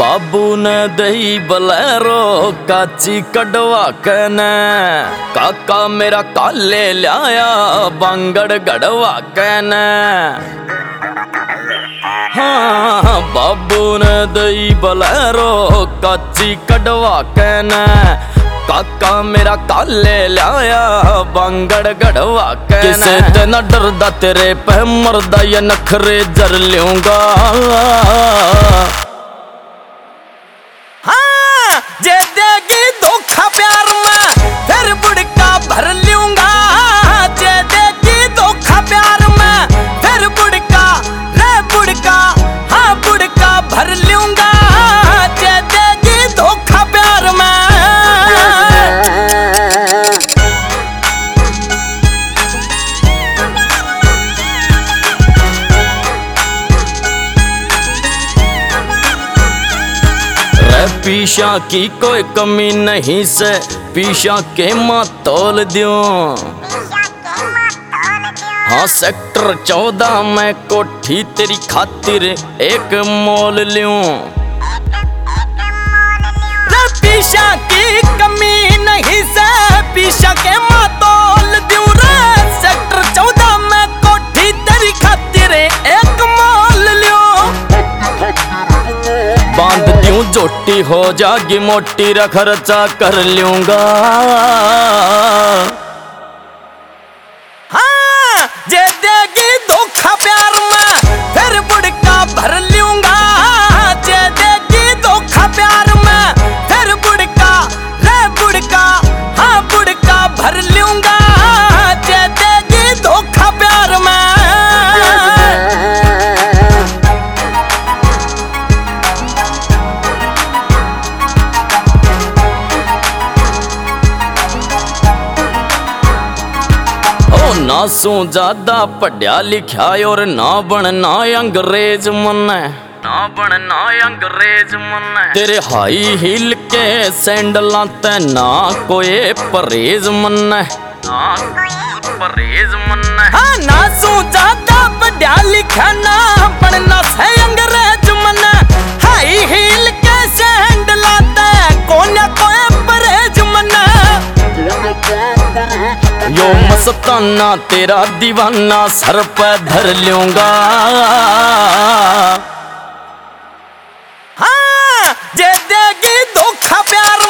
बाबू ने दही बलेरो काची कड़वा कहने, काका मेरा काले लाया बांगड़ गड़वा कहने। हाँ बाबू ने दही बलेरो काची कड़वा कहने, काका मेरा काले लाया बांगड़ गड़वा कहने। किसे ते न डरदा तेरे पे मरदा या नखरे जर लूंगा। हाँ जे देगी धोखा प्यार में फिर बुड़का भर लूंगा। जे देगी धोखा प्यार में फिर बुड़का रे बुड़का, हाँ बुड़का भर लूंगा। जे देगी धोखा प्यार में। पीछा की कोई कमी नहीं से पीछा के माँ तोल दूं। हाँ सेक्टर 14 में कोठी तेरी खातिर एक मोल लूं। पीछा की कमी नहीं से पीछा के माँ तोल दूं रे। सेक्टर 14 में कोठी तेरी खातिर एक मोल लूं। बांध दूं जोटी हो जागी मोटी रा खर्चा कर लूंगा। हाँ जे देगी धोखा प्यार में फिर बुड़का भर लूंगा। जे देगी धोखा प्यार में फिर बुड़का रे बुड़का, हाँ बुड़का भर लूंगा। जे देगी धोखा प्यार में। ना सू ज्यादा पढ़िया लिखा और ना बनना अंग्रेज मन, ना बनना अंग्रेज मन। तेरे हाई हील के सैंडलां ते ना कोई परहेज मन, ना कोई परहेज मन। हाँ ना सू ज्यादा पढ़िया लिखा ना बनना है अंग्रेज मन। हाई हील के सैंडलां ते कोन्या कोई परहेज मन। यो मस्ताना तेरा दीवाना सर पे धर लूंगा। हाँ जे देगी धोखा प्यार